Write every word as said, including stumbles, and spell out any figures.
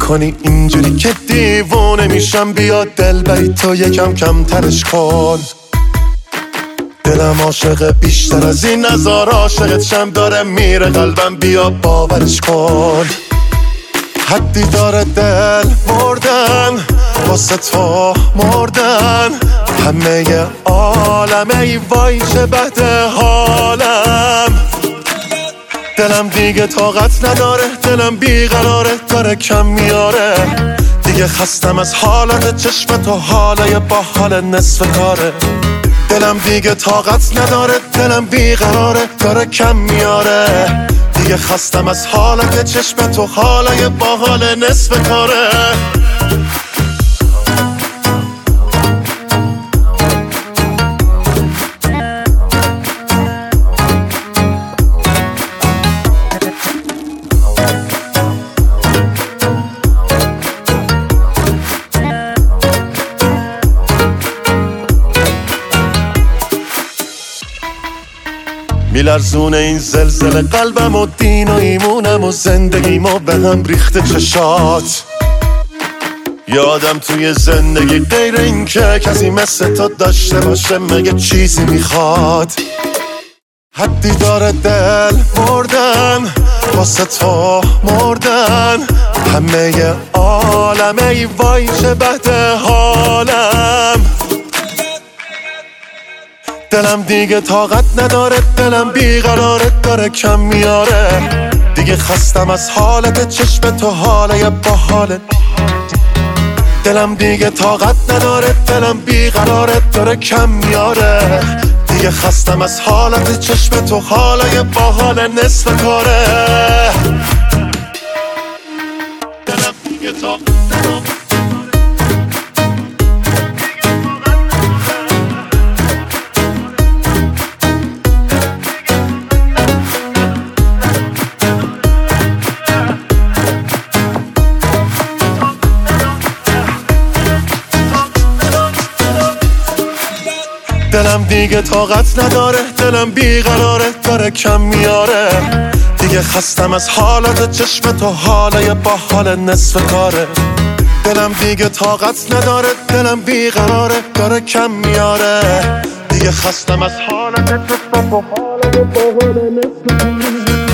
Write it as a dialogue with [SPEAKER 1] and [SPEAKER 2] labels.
[SPEAKER 1] میکنی اینجوری که دیوونه میشم. بیا دل بری تو یکم کم ترش کن. دلم عاشق بیشتر از این نزار عاشقت شم. داره میره قلبم بیا باورش کن. حدی داره دل مردن واسه تو مردن. همه عالم ای وای چه بده حالم. دلم دیگه طاقت نداره دلم بیقراره داره کم میاره. دیگه خستم از حالت چشم تو حالای با حال نصف کاره. دلم دیگه طاقت نداره دلم بیقراره داره کم میاره. دیگه خستم از حالت چشم تو حالای با حال نصف کاره. میلرزونه این زلزله قلبم و دین و ایمونم و زندگیم و به هم ریخته چشات. یادم توی زندگی غیر این که کسی مثل تو داشته باشه مگه چیزی میخواد. حدی داره دل مردن واسه تو مردن. همه عالم ای وای چه بده حالم. دلم دیگه طاقت نداره دلم بیقراره داره کم میاره. دیگه خستم از حالت چشم تو حالای با حالت. دلم دیگه طاقت نداره دلم بیقراره داره کم میاره. دیگه خستم از حالت چشم تو حالای با حال نصف کاره. دلم دیگه طاقت نداره. دلم دیگه طاقت نداره دلم بیقراره داره کم میاره. دیگه خستم از حالت چشم تو حالای با حال نصف کاره. دلم دیگه طاقت نداره دلم بیقراره داره کم میاره. دیگه خستم از حالت چشم تو حالای با حال نصف کاره.